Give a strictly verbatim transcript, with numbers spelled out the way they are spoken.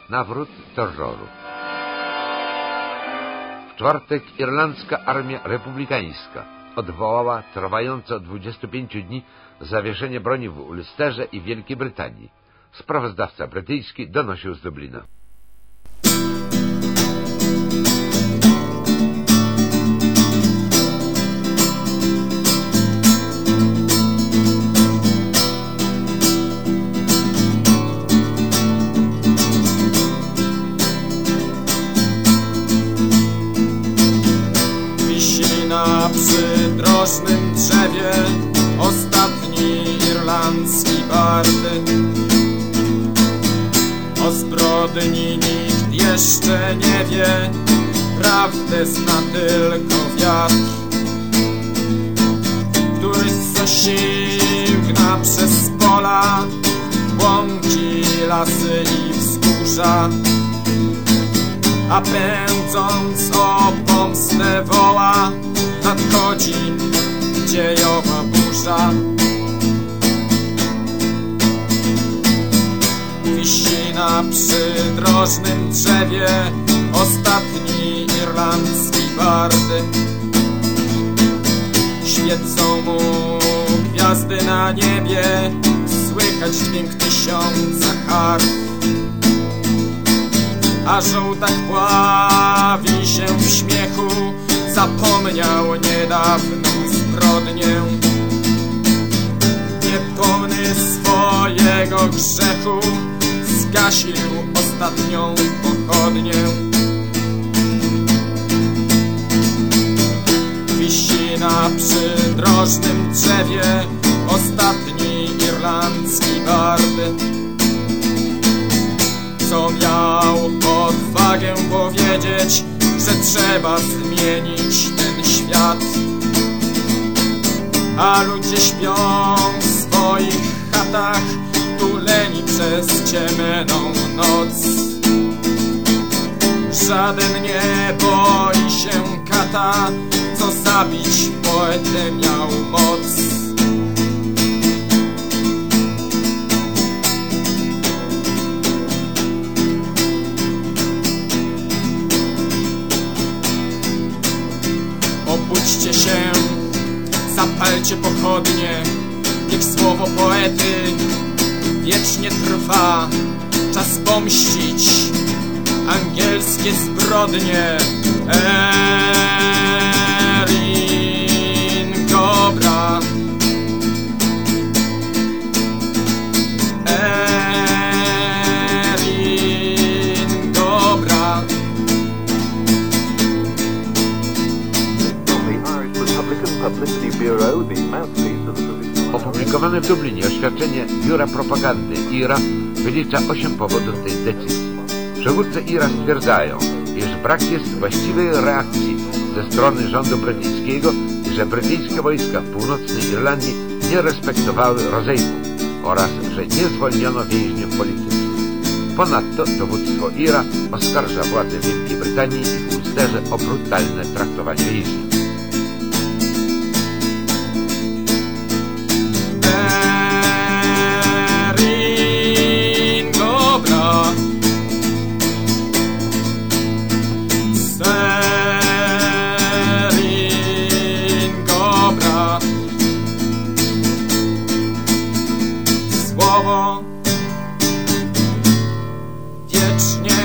nawrót terroru. W czwartek irlandzka armia republikańska odwołała trwające od dwudziestu pięciu dni zawieszenie broni w Ulsterze i Wielkiej Brytanii. Sprawozdawca brytyjski donosił z Dublina. Na przydrożnym drzewie ostatni irlandzki bardy. O zbrodni nikt jeszcze nie wie, prawdę zna tylko wiatr, który zosił gna przez pola, łąki, lasy i wzgórza, a pędząc o pomstę woła, nadchodzi dziejowa burza. Wisi na przydrożnym drzewie ostatni irlandzki bardy. Świecą mu gwiazdy na niebie, słychać dźwięk tysiąca harf, a żołdak pławi się w śmiechu, zapomniał niedawną zbrodnię. Niepomny swojego grzechu, zgasił ostatnią pochodnię. Wisi na przydrożnym drzewie ostatni irlandzki bardy, co miał odwagę powiedzieć, że trzeba zmienić ten świat. A ludzie śpią w swoich chatach, tuleni przez ciemną noc. Żaden nie boi się kata, co zabić poetę miał moc. Obudźcie się, zapalcie pochodnie, niech słowo poety wiecznie trwa. Czas pomścić angielskie zbrodnie. Erin Gobra, Erin Gobra. Opublikowane w Dublinie oświadczenie Biura Propagandy I R A wylicza osiem powodów tej decyzji. Przywódcy I R A stwierdzają, iż brak jest właściwej reakcji ze strony rządu brytyjskiego i że brytyjskie wojska w północnej Irlandii nie respektowały rozejmu oraz że nie zwolniono więźniów politycznych. Ponadto dowództwo I R A oskarża władze Wielkiej Brytanii i w Ulsterze o brutalne traktowanie więźniów. Słowo wiecznie